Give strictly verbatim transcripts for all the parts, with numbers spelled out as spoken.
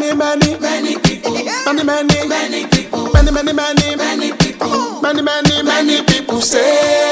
many, many, many people. Many, many, many people. Many, many, many, many people. Many, many, many people say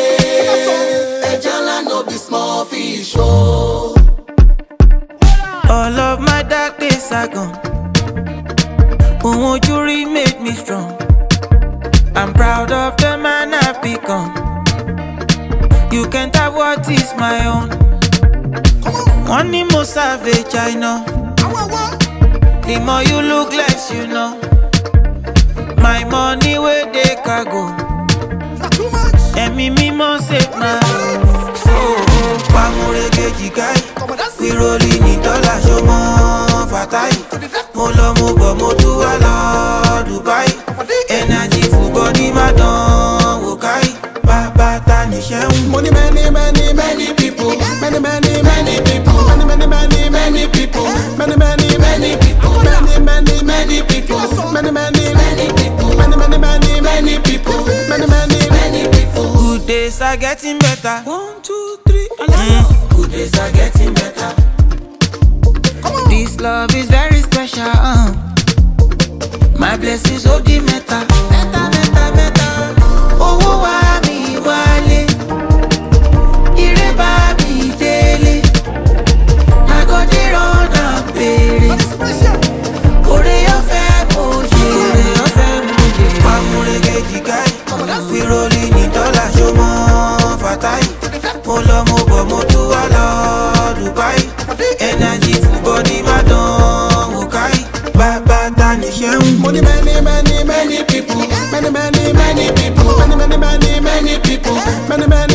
Ejala no be small fish. Oh. All of my dark days are gone. But won't you remake me strong? I'm proud of the man I've become. You can't have what is my own. One the most savage I know. The more you look less you know. My money where they can go. And me me must save my life. Oh, Pamurege Jikai. We rolling in dollars, show more fatai. Molo mo mo tu ala Dubai. Energy full body madon wokai. Baba tani sheun. Money many many many people. Many many many people. Many many many many people. Many many many people. Many many many people. Many many many people. Many many many many people. Many many many people. Good days are getting better. One two three. Mm. Good days are getting better. This love is very special. Uh. My blessings hold the meta. Meta, meta, meta. Oh, oh, wa mi wale. Ire ba mi dele. I got it on a baby. Ore yo fe moje. Ore yo fe moje. Pamurege jikai. We rolling in dollars, show more fatai. Molo mo bo mo tu ala Dubai. Energy full body madon wokai. Baba tani sheun. Money many many many people. Many many many people. Many many many many people. Many many